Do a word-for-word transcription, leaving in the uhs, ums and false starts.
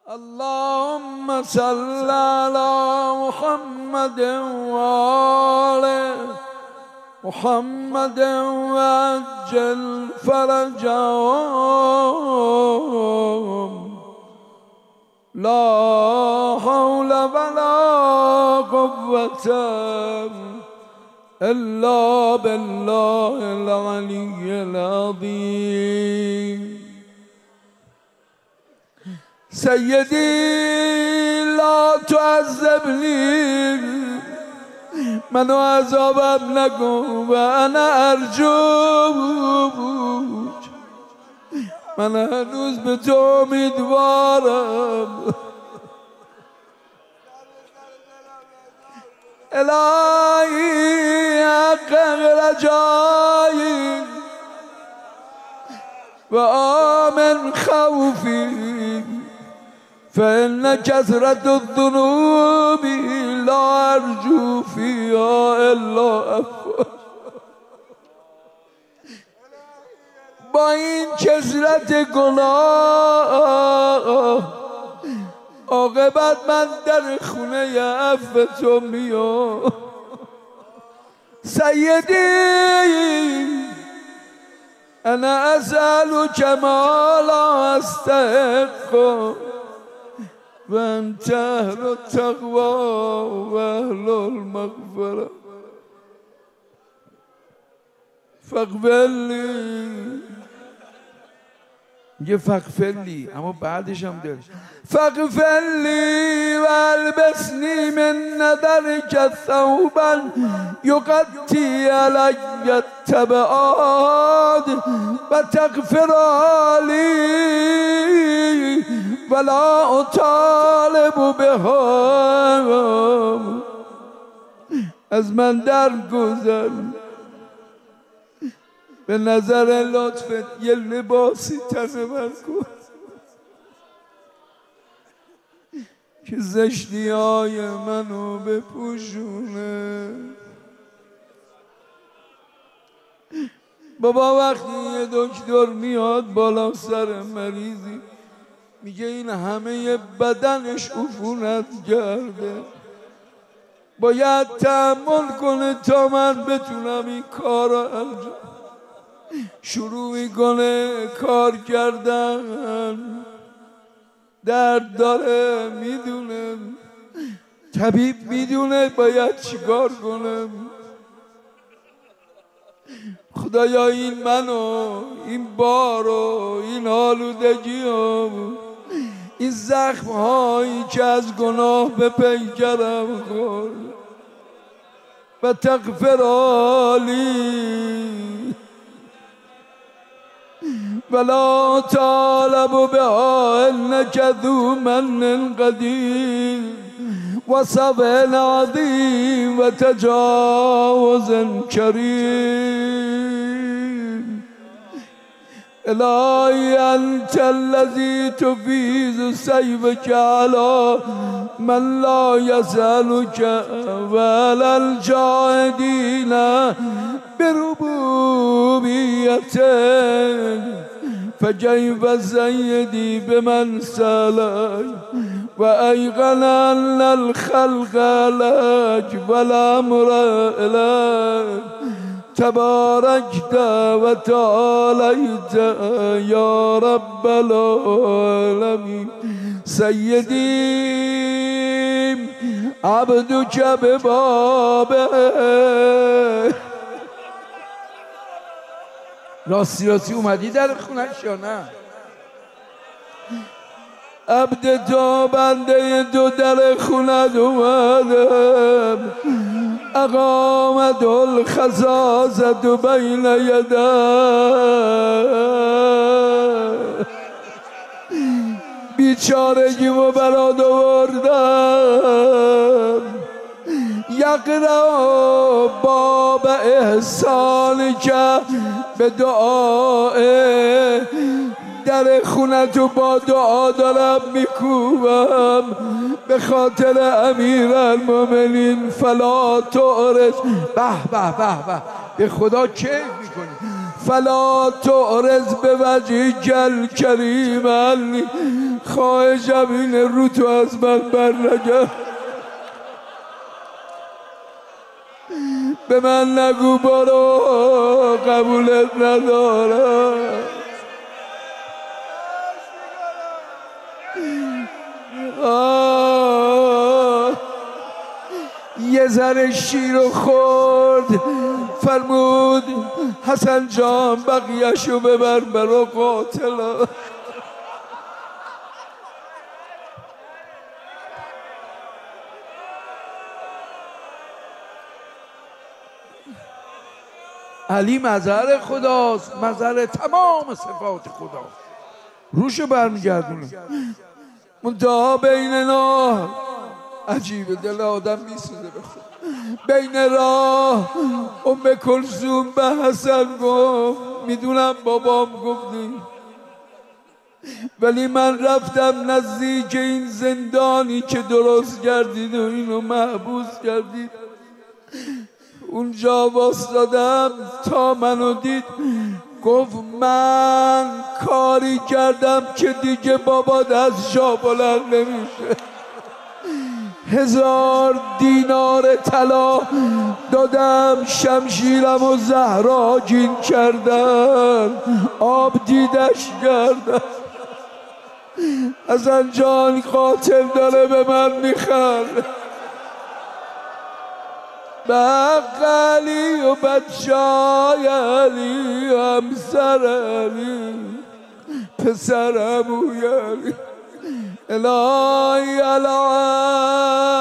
اللهم صل على محمد وآل محمد وعجل فرجهم. لا حول ولا قوة إلا بالله العلي العظيم. سيدي لا تعذبني، من عذابم نکن و انا ارجوک، من هنوز به تو امیدوارم. الهی حق رجایی و آمن خوفی، فإن كثرة الذنوب لا أرجو فيها إلا عفوا. با این کثرت گناه عاقبت من در خونه عفو تو میام. سیدی انا اسألك ما لا استحق و انت اهل التقوى و اهل المغفرة فاغفر لی. میگه فاغفر لی، اما بعدش هم داره فاغفر لی و البسنی من نظرک ثوبا یغطی علی التبعات و تغفر لی ولا اطالب بها. از من در گذر، به نظر لطفت یه لباسی تن من کن که زشتی های منو بپوشونه. بابا وقتی یه دکتر میاد بالا سر مریضی میگه این همه بدنش عفونت کرده، باید تحمل کنه تا من بتونم این کار رو انجام. شروع میکنه کار کردن، درد داره میدونه، طبیب میدونه باید چیکار کنه. خدایا این منو، این بارو، این آلودگیو، این زخم هایی که از گناه به پیکرم خورد و تغفر لی ولا طالب بها انک ذو من قدیر و صبر عظیم و تجاوز کریم. الهی انت الذی تفیض سیفک علی من لا یسألک و علی الجاهدین بربوبیتک فکیف سیدی بمن سألک و ایقن ان الخلق لک والامر الیک تبارکت و تعالیت یا رب العالمین. سیدی عبدک ببابه. راستی راستی اومدی در خونش یا نه؟ عبد تو بنده دو در خونت اومدم، اقامت الخصاصت بین یده، بیچارگیمو برات آوردم. یقرأ باب احسانی که به دعای در خونتو با دعا دارم میکوبم به خاطر امیرالمومنین. فلا تعرض، به به به به به خدا کیف میکنی. فلا تعرض به وجهک الکریم عنی خواهشم اینه رو تو از من بر نگرد، به من نگو برو قبولت ندارم. آه یه ذره شیر و خورد، فرمود حسن جان بقیه‌شو ببر برا قاتلا. علی مظهر خداست، مظهر تمام صفات خداست، روشو برمیگردونه. منتها بیننا عجیبه، دل آدم میسوزه بخود. بین راه ام کلثوم به حسن گفت میدونم بابام گفتی، ولی من رفتم نزدیک این زندانی که درست کردید و اینو محبوس کردید. اونجا واسدادم تا منو دید، گفت من کاری کردم که دیگه بابات از جا بلند نمیشه. هزار دینار طلا دادم، شمشیرم و زهراگین کردن، آب دیدش کردن. حسن جان قاتل داره به من میخند، بقلی و بچای علی، همسر علی، پسر ابوی علی. الهی الهی